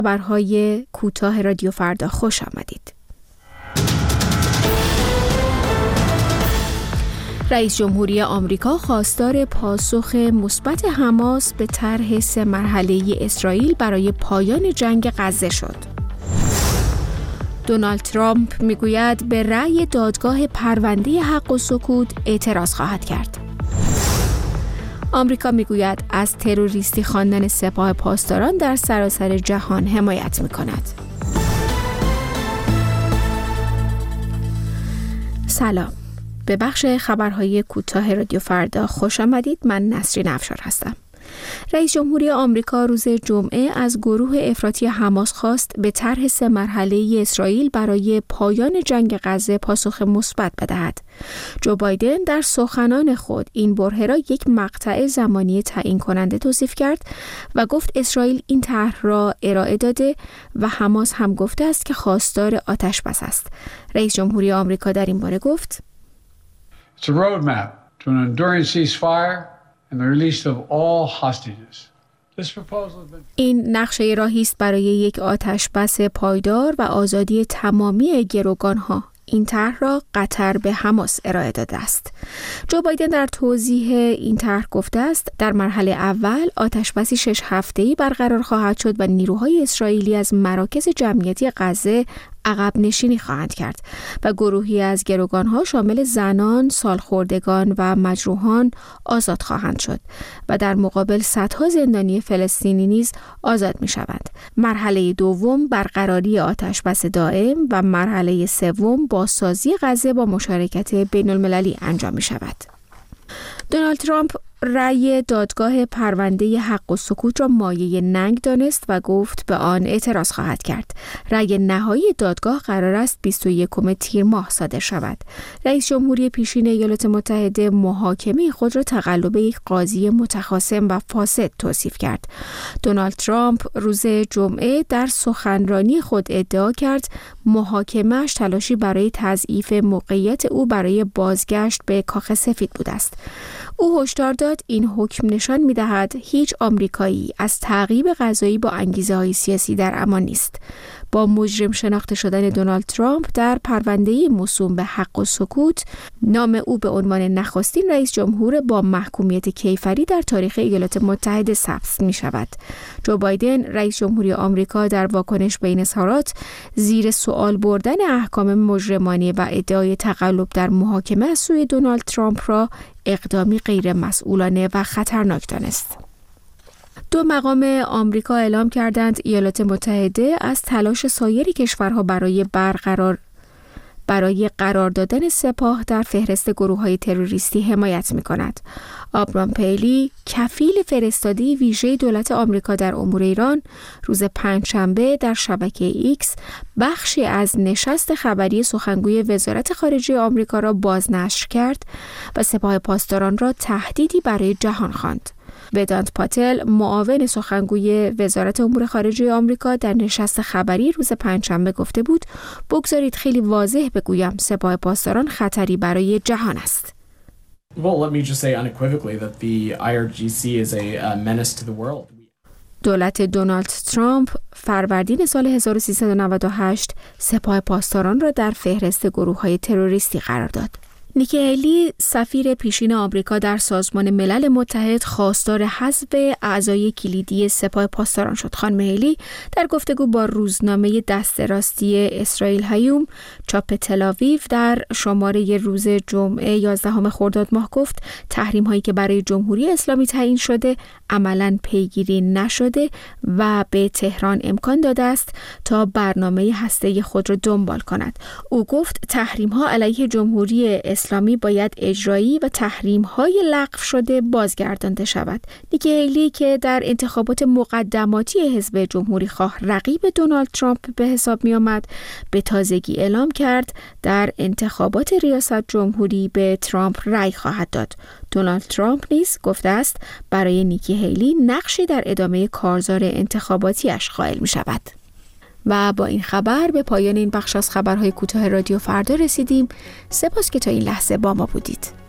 خبرهای کوتاه رادیو فردا خوش آمدید. رئیس جمهوری آمریکا خواستار پاسخ مثبت حماس به طرح 3 مرحله‌ای اسرائیل برای پایان جنگ غزه شد. دونالد ترامپ میگوید به رأی دادگاه پرونده حق و سکوت اعتراض خواهد کرد. آمریکا میگوید از تروریستی خواندن سپاه پاسداران در سراسر جهان حمایت میکند. سلام. به بخش خبرهای کوتاه رادیو فردا خوش آمدید. من نسرین افشار هستم. رئیس جمهوری آمریکا روز جمعه از گروه افراطی حماس خواست به طرح 3 مرحله‌ای اسرائیل برای پایان جنگ غزه پاسخ مثبت بدهد. جو بایدن در سخنان خود این برهه را یک مقطع زمانی تعیین کننده توصیف کرد و گفت اسرائیل این طرح را ارائه داده و حماس هم گفته است که خواستار آتش‌بس است. رئیس جمهوری آمریکا در این باره گفت: It's a roadmap to an enduring ceasefire and the release of all hostages. این نقشه راهی است برای یک آتش‌بس پایدار و آزادی تمامی گروگان‌ها. این طرح را قطر به حماس ارائه داده است. جو بایدن در توضیح این طرح گفته است در مرحله اول آتش‌بسی 6 هفته‌ای برقرار خواهد شد و نیروهای اسرائیلی از مراکز جمعیتی غزه عقب نشینی خواهند کرد و گروهی از گروگان‌ها شامل زنان، سالخوردگان و مجروحان آزاد خواهند شد و در مقابل صدها زندانی فلسطینی نیز آزاد می‌شوند. مرحله دوم برقراری آتش‌بس دائم و مرحله سوم بازسازی غزه با مشارکت بین‌المللی انجام می‌شود. دونالد ترامپ رأی دادگاه پرونده حق و سکوت را مایه ننگ دانست و گفت به آن اعتراض خواهد کرد. رأی نهایی دادگاه قرار است 21 تیر ماه صادر شود. رئیس جمهوری پیشین ایالات متحده محاکمه خود را تقلب یک قاضی متخاصم و فاسد توصیف کرد. دونالد ترامپ روز جمعه در سخنرانی خود ادعا کرد محاکمه‌اش تلاشی برای تضعیف موقعیت او برای بازگشت به کاخ سفید بوده است. او هشدار داد این حکم نشان می‌دهد هیچ آمریکایی از تعقیب قضایی با انگیزه‌های سیاسی در امان نیست. با مجرم شناخته شدن دونالد ترامپ در پرونده موسوم به حق و سکوت، نام او به عنوان نخستین رئیس جمهور با محکومیت کیفری در تاریخ ایالات متحده ثبت می‌شود. جو بایدن رئیس جمهوری آمریکا در واکنش به این اظهارات زیر سوال بردن احکام مجرمانه و ادعای تقلب در محاکمه از سوی دونالد ترامپ را اقدامی غیر مسئولانه و خطرناک دانست. 2 مقام آمریکا اعلام کردند ایالات متحده از تلاش سایر کشورها برای قرار دادن سپاه در فهرست گروه‌های تروریستی حمایت می‌کند. آبرام پیلی، کفیل فرستادی ویژه دولت آمریکا در امور ایران، روز پنجشنبه در شبکه ایکس بخشی از نشست خبری سخنگوی وزارت خارجه آمریکا را بازنشر کرد و سپاه پاسداران را تهدیدی برای جهان خواند. ودانت پاتل، معاون سخنگوی وزارت امور خارجه آمریکا در نشست خبری روز پنجشنبه گفته بود بگذارید خیلی واضح بگویم سپاه پاسداران خطری برای جهان است. Well, let me just say unequivocally that the IRGC is a menace to the world. دولت دونالد ترامپ فروردین سال 1398 سپاه پاسداران را در فهرست گروه‌های تروریستی قرار داد. نیکی هیلی، سفیر پیشین آمریکا در سازمان ملل متحد، خواستار حذف اعضای کلیدی سپاه پاسداران شد. خانم هیلی در گفتگو با روزنامه دست راستی اسرائیل هیوم چاپ تل‌آویو در شماره روز جمعه 11 خرداد ماه گفت تحریم هایی که برای جمهوری اسلامی تعیین شده عملاً پیگیری نشده و به تهران امکان داده است تا برنامه هسته‌ای خود را دنبال کند. او گفت تحریم ها علیه جمهوری اسلامی باید اجرایی و تحریم‌های لغو شده بازگردانده شود. نیکی هیلی که در انتخابات مقدماتی حزب جمهوری خواه رقیب دونالد ترامپ به حساب می آمد، به تازگی اعلام کرد در انتخابات ریاست جمهوری به ترامپ رأی خواهد داد. دونالد ترامپ نیز گفته است برای نیکی هیلی نقشی در ادامه کارزار انتخاباتیش قائل می شود. و با این خبر به پایان این بخش از خبرهای کوتاه رادیو فردا رسیدیم. سپاس که تا این لحظه با ما بودید.